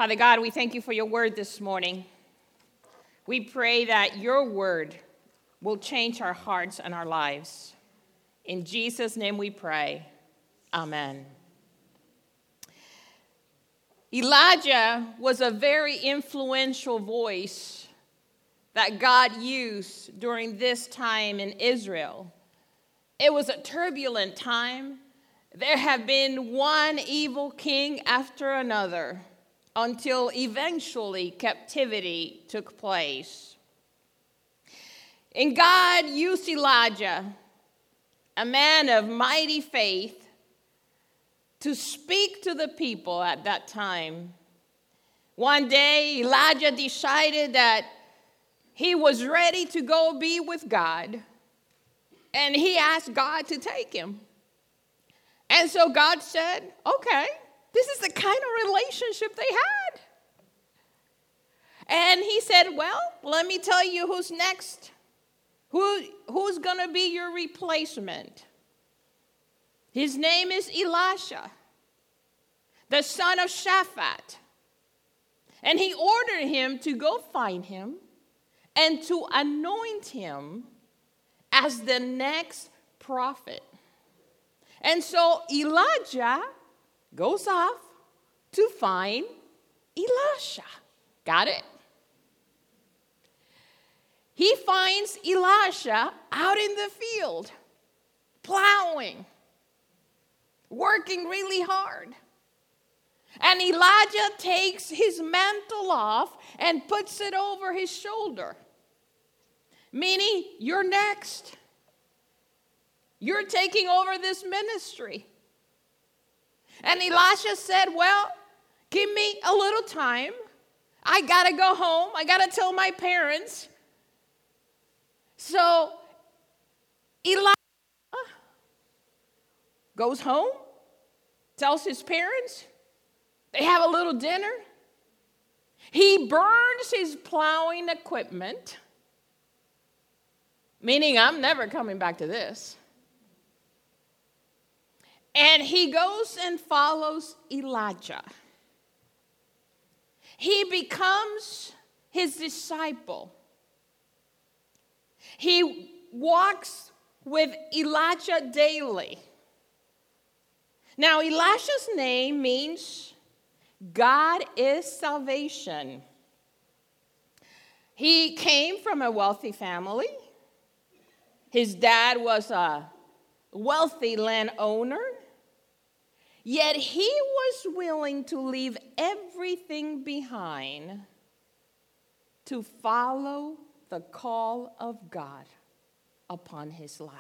Father God, we thank you for your word this morning. We pray that your word will change our hearts and our lives. In Jesus' name we pray. Amen. Elijah was a very influential voice that God used during this time in Israel. It was a turbulent time. There have been one evil king after another until eventually captivity took place. And God used Elijah, a man of mighty faith, to speak to the people at that time. One day, Elijah decided that he was ready to go be with God, and he asked God to take him. And so God said, okay, this is the kind of relationship they had. And he said, well, let me tell you who's next. Who's going to be your replacement? His name is Elisha, the son of Shaphat. And he ordered him to go find him and to anoint him as the next prophet. And so Elijah goes off to find Elisha. Got it? He finds Elisha out in the field, plowing, working really hard. And Elijah takes his mantle off and puts it over his shoulder, meaning you're next. You're taking over this ministry. And Elisha said, well, give me a little time. I got to go home. I got to tell my parents. So Elijah goes home, tells his parents. They have a little dinner. He burns his plowing equipment, meaning I'm never coming back to this. And he goes and follows Elijah. He becomes his disciple. He walks with Elijah daily. Now, Elisha's name means God is salvation. He came from a wealthy family. His dad was a wealthy landowner. Yet he was willing to leave everything behind to follow the call of God upon his life.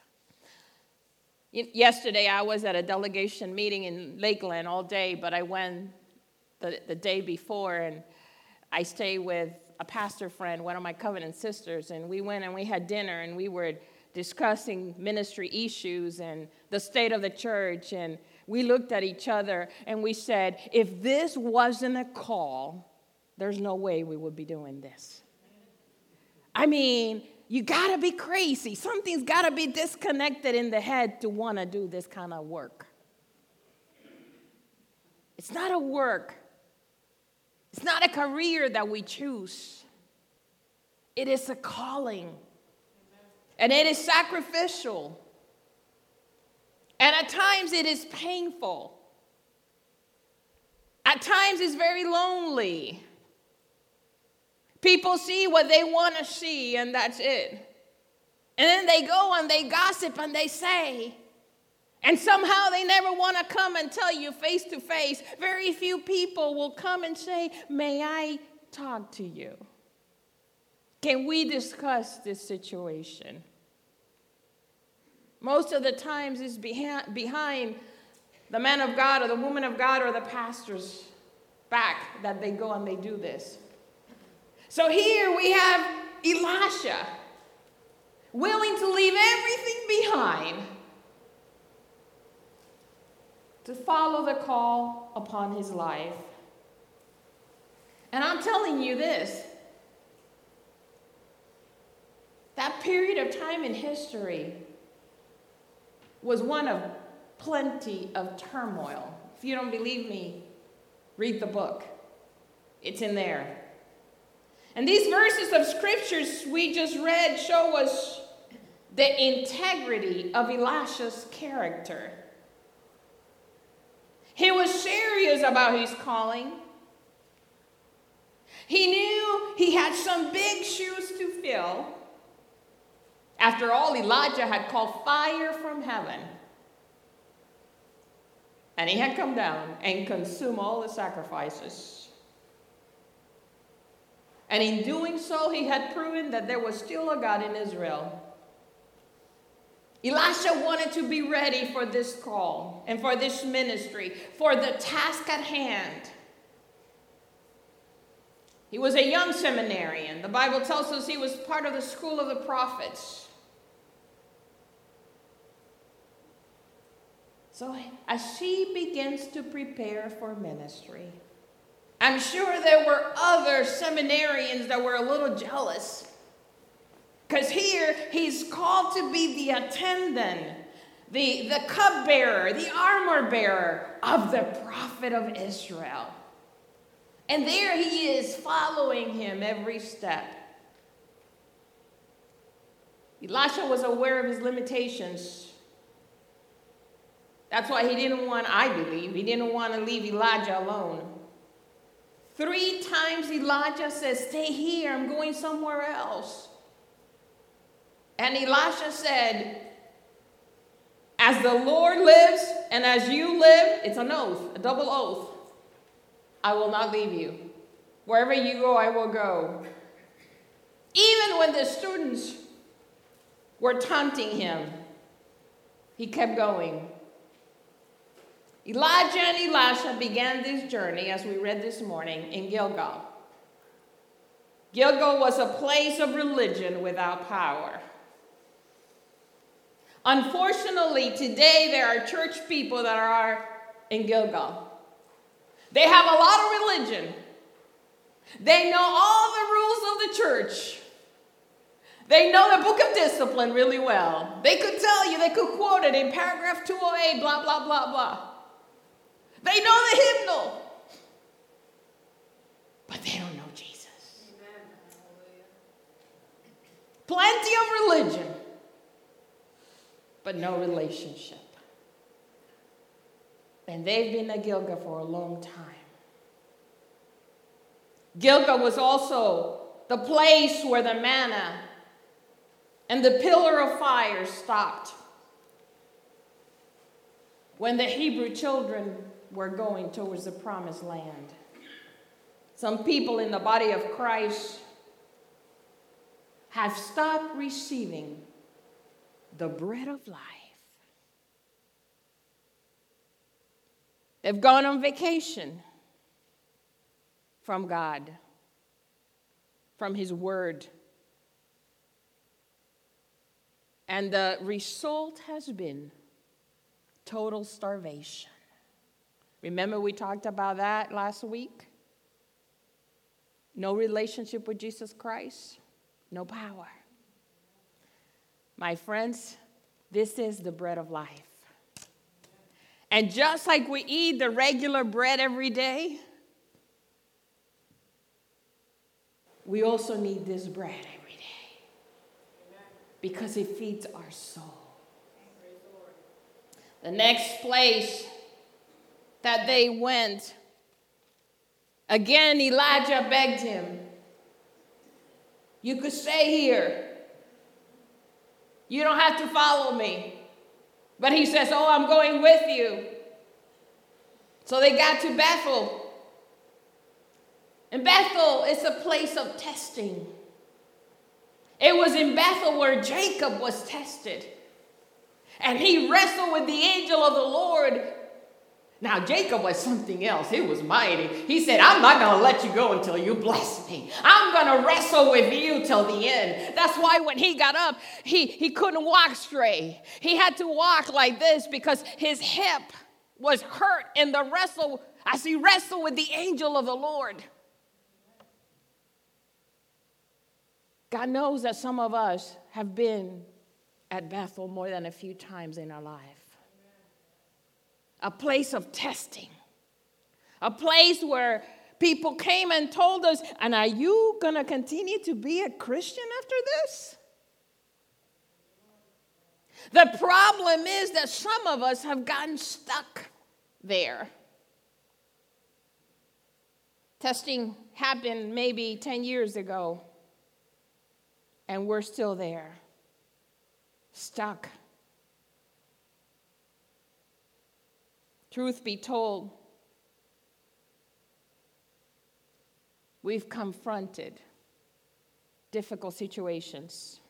Yesterday, I was at a delegation meeting in Lakeland all day, but I went the day before, and I stayed with a pastor friend, one of my covenant sisters, and we went and we had dinner, and we were discussing ministry issues and the state of the church, and we looked at each other and we said, if this wasn't a call, there's no way we would be doing this. I mean, you got to be crazy. Something's got to be disconnected in the head to want to do this kind of work. It's not a work. It's not a career that we choose. It is a calling. And it is sacrificial. And at times it is painful. At times it's very lonely. People see what they want to see, and that's it. And then they go and they gossip and they say, and somehow they never want to come and tell you face to face. Very few people will come and say, may I talk to you? Can we discuss this situation? Most of the times it's behind the man of God or the woman of God or the pastor's back that they go and they do this. So here we have Elisha willing to leave everything behind to follow the call upon his life. And I'm telling you this, that period of time in history was one of plenty of turmoil. If you don't believe me, read the book. It's in there. And these verses of scriptures we just read show us the integrity of Elisha's character. He was serious about his calling. He knew he had some big shoes to fill. After all, Elijah had called fire from heaven. And he had come down and consumed all the sacrifices. And in doing so, he had proven that there was still a God in Israel. Elisha wanted to be ready for this call and for this ministry, for the task at hand. He was a young seminarian. The Bible tells us he was part of the school of the prophets. So as she begins to prepare for ministry, I'm sure there were other seminarians that were a little jealous. Because here, he's called to be the attendant, the cupbearer, the armor bearer of the prophet of Israel. And there he is following him every step. Elisha was aware of his limitations. That's why he didn't want to leave Elijah alone. 3 times Elijah says, stay here, I'm going somewhere else. And Elisha said, as the Lord lives and as you live, it's an oath, a double oath. I will not leave you. Wherever you go, I will go. Even when the students were taunting him, he kept going. Elijah and Elisha began this journey, as we read this morning, in Gilgal. Gilgal was a place of religion without power. Unfortunately, today there are church people that are in Gilgal. They have a lot of religion. They know all the rules of the church. They know the book of discipline really well. They could tell you, they could quote it in paragraph 208, blah, blah, blah, blah. They know the hymnal. But they don't know Jesus. Plenty of religion, but no relationship. And they've been at Gilgal for a long time. Gilgal was also the place where the manna and the pillar of fire stopped when the Hebrew children were going towards the promised land. Some people in the body of Christ have stopped receiving the bread of life. They've gone on vacation from God, from His Word. And the result has been total starvation. Remember we talked about that last week? No relationship with Jesus Christ, no power. My friends, this is the bread of life. And just like we eat the regular bread every day, we also need this bread every day because it feeds our soul. The next place that they went, again, Elijah begged him, you could stay here. You don't have to follow me. But he says, oh, I'm going with you. So they got to Bethel. And Bethel is a place of testing. It was in Bethel where Jacob was tested. And he wrestled with the angel of the Lord. Now, Jacob was something else. He was mighty. He said, I'm not going to let you go until you bless me. I'm going to wrestle with you till the end. That's why when he got up, he couldn't walk straight. He had to walk like this because his hip was hurt in the wrestle as he wrestled with the angel of the Lord. God knows that some of us have been at Bethel more than a few times in our life. A place of testing. A place where people came and told us, and are you going to continue to be a Christian after this? The problem is that some of us have gotten stuck there. Testing happened maybe 10 years ago, and we're still there, stuck. Truth be told, we've confronted difficult situations.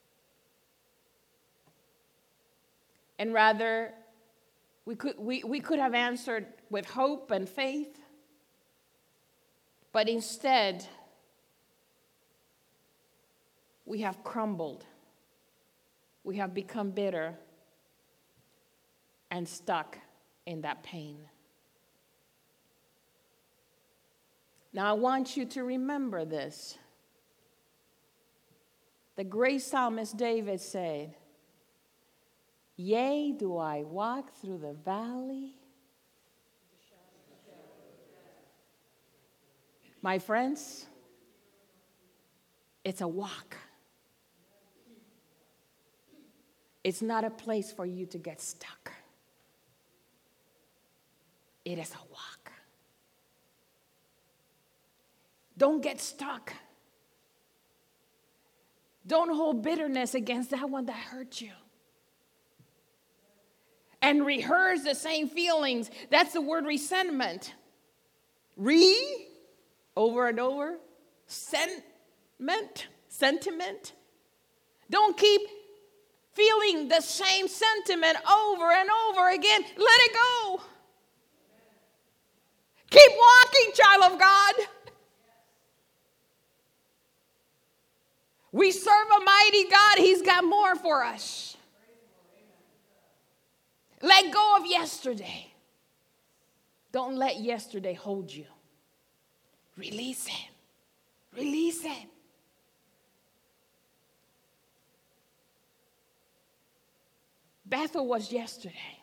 And rather, we could have answered with hope and faith, but instead, we have crumbled. We have become bitter and stuck in that pain. Now, I want you to remember this. The great psalmist David said, "Yea, do I walk through the valley?" My friends, it's a walk. It's not a place for you to get stuck. It is a walk. Don't get stuck. Don't hold bitterness against that one that hurt you. And rehearse the same feelings. That's the word resentment. Over and over. Sentiment. Don't keep feeling the same sentiment over and over again. Let it go. Keep walking, child of God. We serve a mighty God. He's got more for us. Let go of yesterday. Don't let yesterday hold you. Release it. Release it. Bethel was yesterday.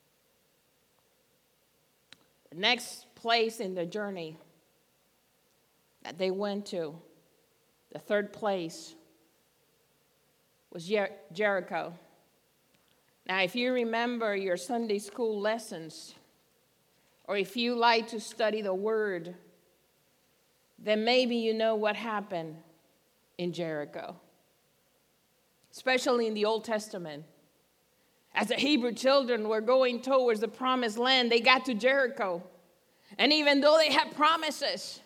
The next place in the journey that they went to, the third place, was Jericho. Now, if you remember your Sunday school lessons, or if you like to study the Word, then maybe you know what happened in Jericho, especially in the Old Testament. As the Hebrew children were going towards the promised land, they got to Jericho. And even though they had promises,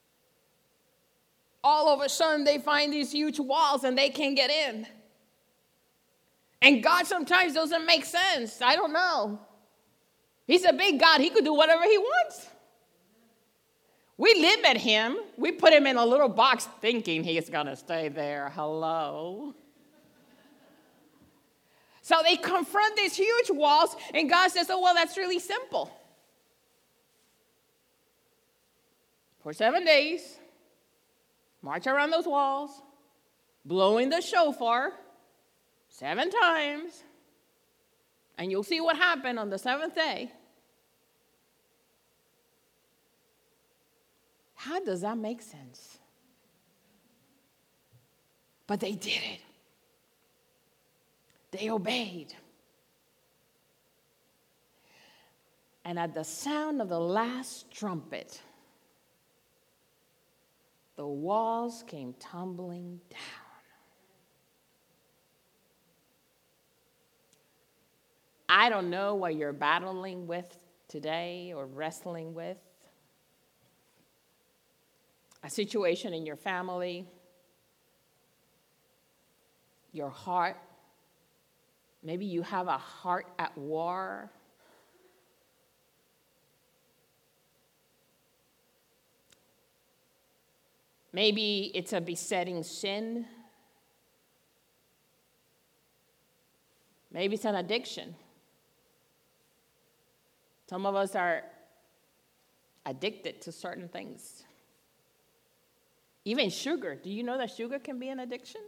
all of a sudden they find these huge walls and they can't get in. And God sometimes doesn't make sense. I don't know. He's a big God. He could do whatever he wants. We limit him. We put him in a little box thinking he's going to stay there. Hello. So they confront these huge walls, and God says, oh, well, that's really simple. For 7 days, march around those walls, blowing the shofar 7 times, and you'll see what happened on the 7th day. How does that make sense? But they did it. They obeyed. And at the sound of the last trumpet, the walls came tumbling down. I don't know what you're battling with today or wrestling with. A situation in your family, your heart. Maybe you have a heart at war. Maybe it's a besetting sin. Maybe it's an addiction. Some of us are addicted to certain things. Even sugar. Do you know that sugar can be an addiction?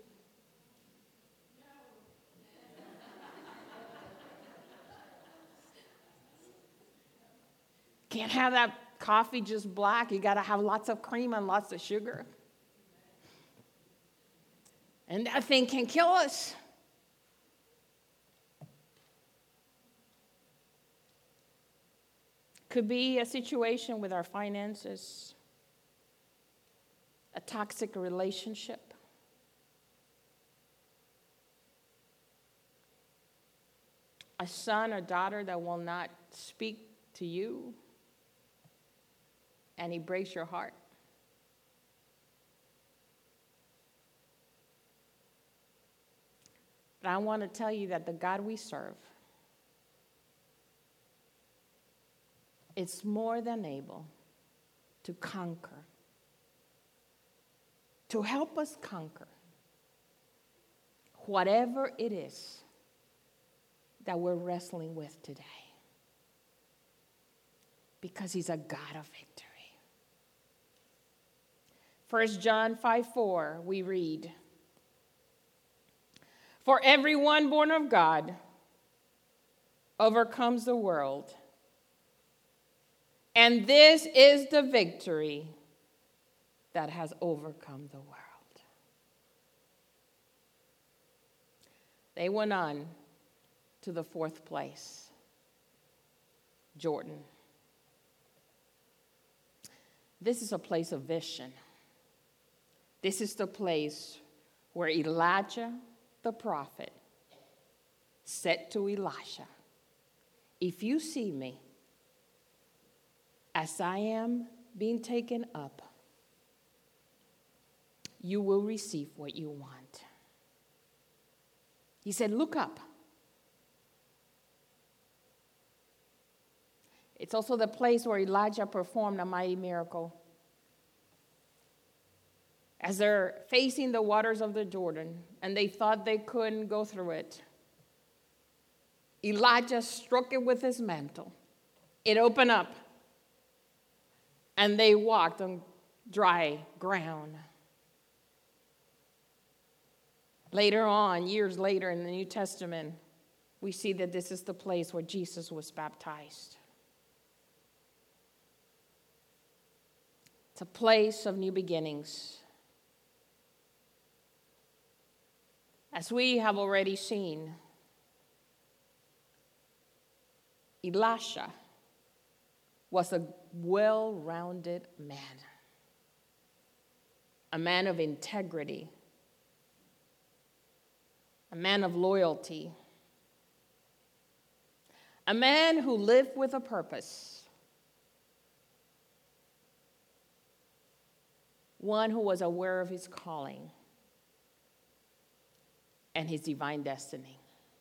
Can't have that coffee just black. You got to have lots of cream and lots of sugar. And that thing can kill us. Could be a situation with our finances, a toxic relationship, a son or daughter that will not speak to you, and he breaks your heart. But I want to tell you that the God we serve is more than able to conquer, to help us conquer whatever it is that we're wrestling with today. Because he's a God of victory. 1 John 5:4, we read, "For everyone born of God overcomes the world. And this is the victory that has overcome the world." They went on to the fourth place, Jordan. This is a place of vision. This is the place where Elijah the prophet said to Elisha, "If you see me as I am being taken up, you will receive what you want." He said, "Look up." It's also the place where Elijah performed a mighty miracle. As they're facing the waters of the Jordan and they thought they couldn't go through it, Elijah struck it with his mantle. It opened up and they walked on dry ground. Later on, years later in the New Testament, we see that this is the place where Jesus was baptized. It's a place of new beginnings. As we have already seen, Elisha was a well-rounded man, a man of integrity, a man of loyalty, a man who lived with a purpose, one who was aware of his calling and his divine destiny.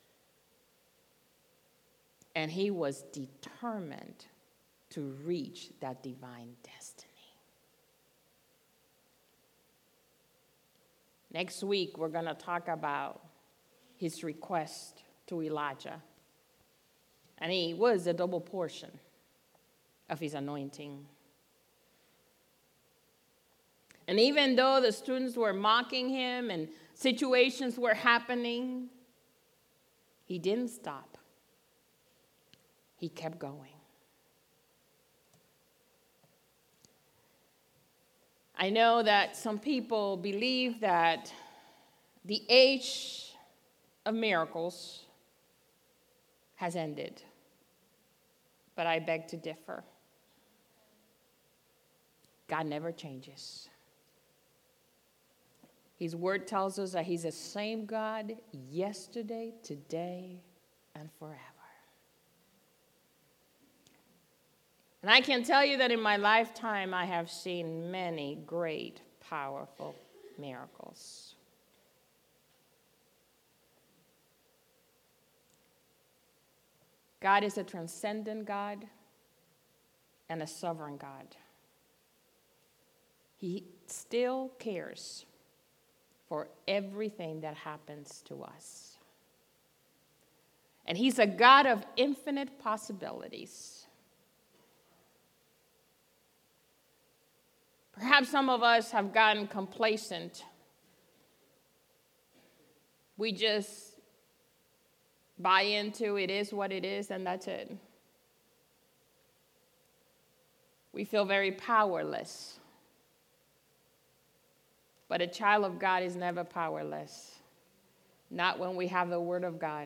And he was determined to reach that divine destiny. Next week, we're going to talk about his request to Elijah. And he was a double portion of his anointing. And even though the students were mocking him and situations were happening, he didn't stop. He kept going. I know that some people believe that the age of miracles has ended, but I beg to differ. God never changes. His word tells us that he's the same God yesterday, today, and forever. And I can tell you that in my lifetime, I have seen many great, powerful miracles. God is a transcendent God and a sovereign God. He still cares for everything that happens to us. And he's a God of infinite possibilities. Perhaps some of us have gotten complacent. We just buy into it is what it is, and that's it. We feel very powerless. But a child of God is never powerless. Not when we have the Word of God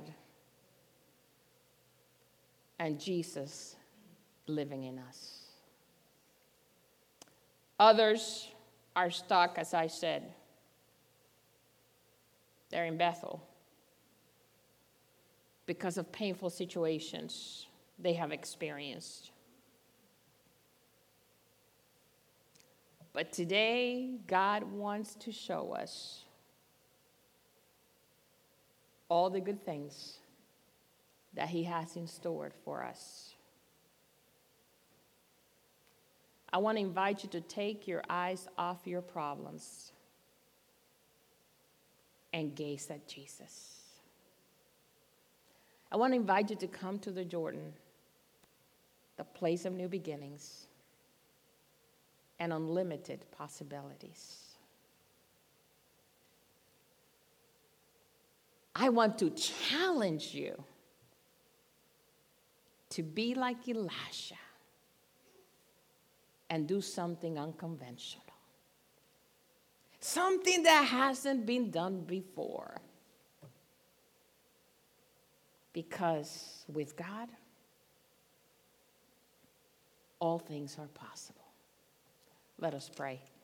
and Jesus living in us. Others are stuck, as I said. They're in Bethel because of painful situations they have experienced. But today, God wants to show us all the good things that He has in store for us. I want to invite you to take your eyes off your problems and gaze at Jesus. I want to invite you to come to the Jordan, the place of new beginnings and unlimited possibilities. I want to challenge you to be like Elisha and do something unconventional. Something that hasn't been done before. Because with God, all things are possible. Let us pray.